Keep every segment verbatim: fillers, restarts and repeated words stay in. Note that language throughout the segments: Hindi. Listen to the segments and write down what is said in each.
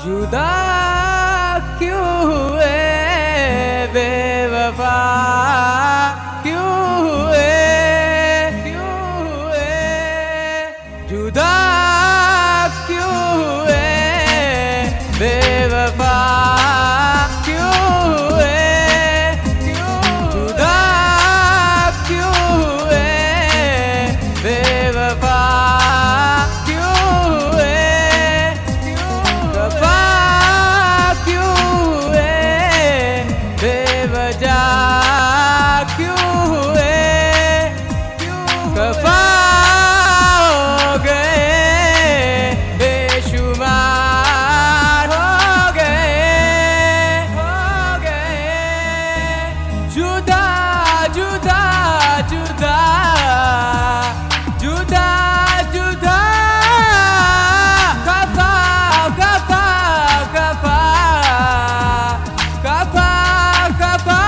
जुदा क्यों हुए बेवफा क्यों हुए क्यों हुए जुदा क्यों हुए बेवफा क्यों हुए क्यों जुदा क्यों हुए बेवफा खफा हो गए बेशुमार हो गए हो गए जुदा जुदा जुदा जुदा जुदा खफा खफा खफा खफा खफा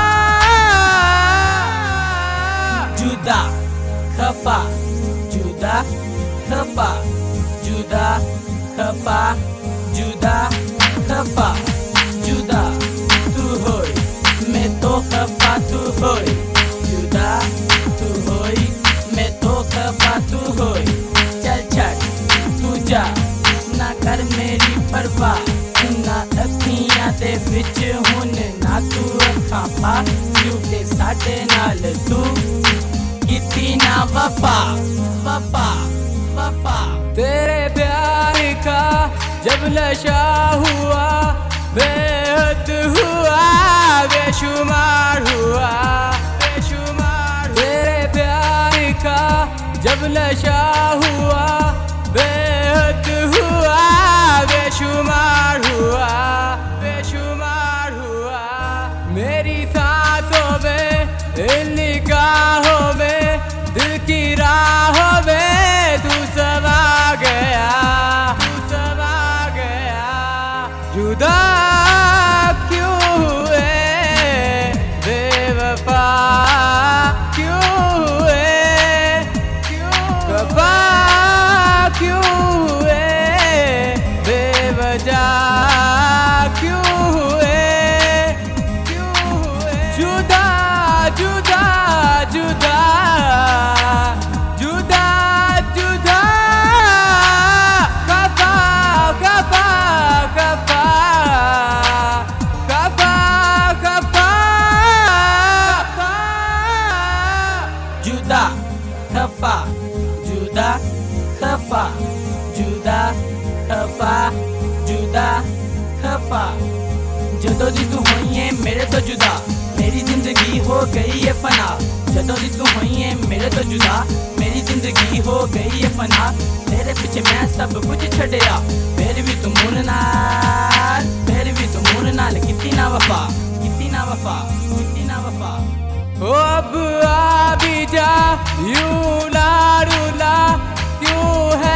जुदा खफा जुदा खफा जुदा खफा जुदा खफा जुदा तू होई मैं तो खफा तू होई जुदा तू होई मैं तो खफा तू होई चल छट तू जा ना कर मेरी परवाह ना अखियां दे विच हुन ना तू अखां पा क्योंकि साडे नाल तू कितनी ना वफा वफा वफा तेरे प्यार का जब नशा हुआ बेहद हुआ बेशुमार हुआ बेशुमार तेरे प्यार का जब नशा हुआ बेहद हुआ बेशुमार हुआ बेशुमार हुआ मेरी सांसों में इन निगाहों में दिल की राहों में तू समा गया तू समा गया जुदा क्यों हुए बेवफा क्यों हुए क्यों खफा क्यों हुए बेवजह क्यों हुए क्यों हुए जुदा जुदा जुदा जुदा जुदा खफा खफा खफा खफा खफा जुदा खफा जुदा खफा जुदा खफा जुदा खफा जदों दी तू होई है मेरे तो जुदा मेरी जिंदगी हो गई है फना जदों दी तू होई है मेरे तो जुदा मेरी जिंदगी हो गई है फना तेरे पीछे मैं सब कुछ छड़िया फिर भी तू मुन नाल फिर भी तू मुन नाल कितनी ना वफा कितनी ना वफा कितनी ना वफा ओ अब आ भी जा यूं ना रुला क्यों है